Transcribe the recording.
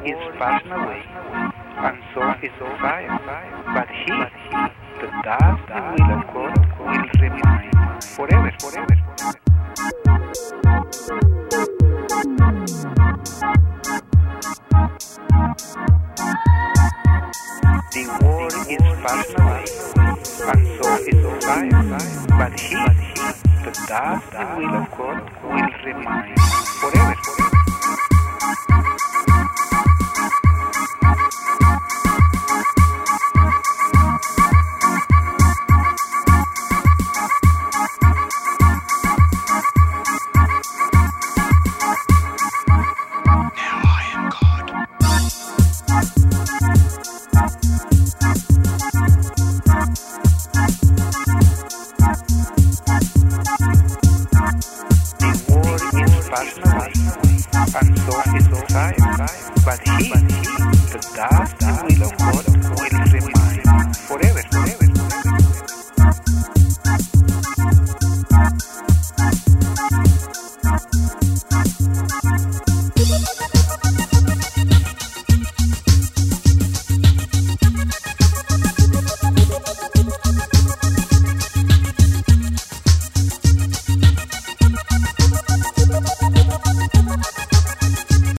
is passing away, and so is fire. But he, the dust and will of God, will remain forever. The world is passing away, and so is fire. But he, the dust and will of God, will remain forever. Passing away, and so is fire. But he, the dust and will of God, will